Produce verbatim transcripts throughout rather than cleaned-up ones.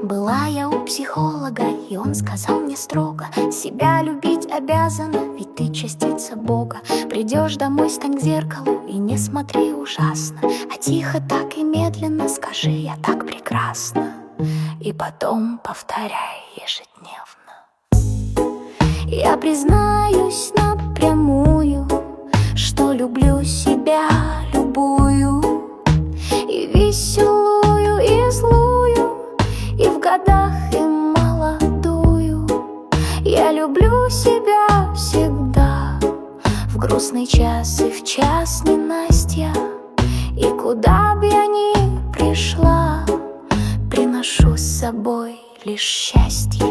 Была я у психолога, и он сказал мне строго: себя любить обязана, ведь ты частица Бога. Придешь домой, стань к зеркалу и не смотри ужасно, а тихо так и медленно скажи: я так прекрасна. И потом повторяй ежедневно. Я признаюсь напрямую, что люблю себя любую, и веселую, и злую, и в годах, и молодую. Я люблю себя всегда, в грустный час и в час ненастья. И куда б я ни пришла, приношу с собой лишь счастье.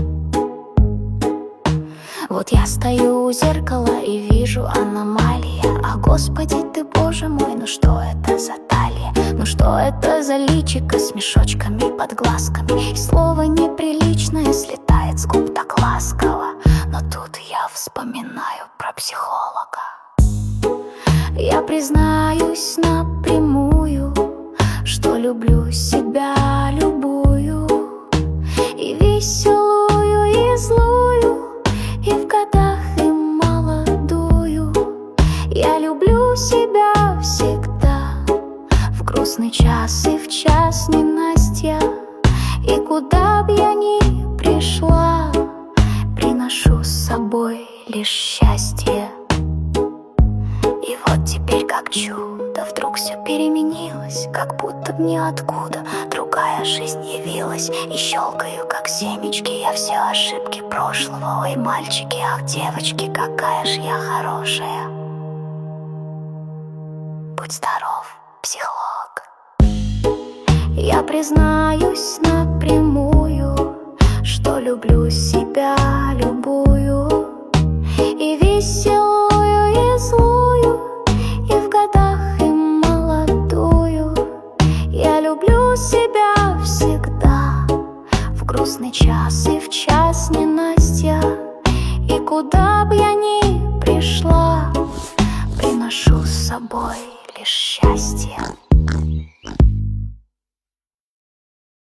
Вот я стою у зеркала и вижу аномалии. А Господи ты, Боже мой, ну что это за талия? Ну что это за личико с мешочками под глазками? И слово неприличное слетает с губ так ласково. Но тут я вспоминаю про психолога. Я признаюсь напрямую, что люблю себя любую, и веселую, и злую, и в годах, и молодую. Я люблю себя всегда, в грустный час и в час ненастья. И куда б я ни пришла, приношу с собой лишь счастье. И вот теперь как чудо вдруг все переменилось, как будто б ниоткуда другая жизнь явилась. И щелкаю, как семечки, я все ошибки прошлого. Ой, мальчики, ах, девочки, какая ж я хорошая. Будь здоров, психолог. Я признаюсь напрямую, что люблю себя любую, и веселую, и злую, и в годах, и молодую. Я люблю себя всегда, в грустный час и в час ненастья. И куда б я ни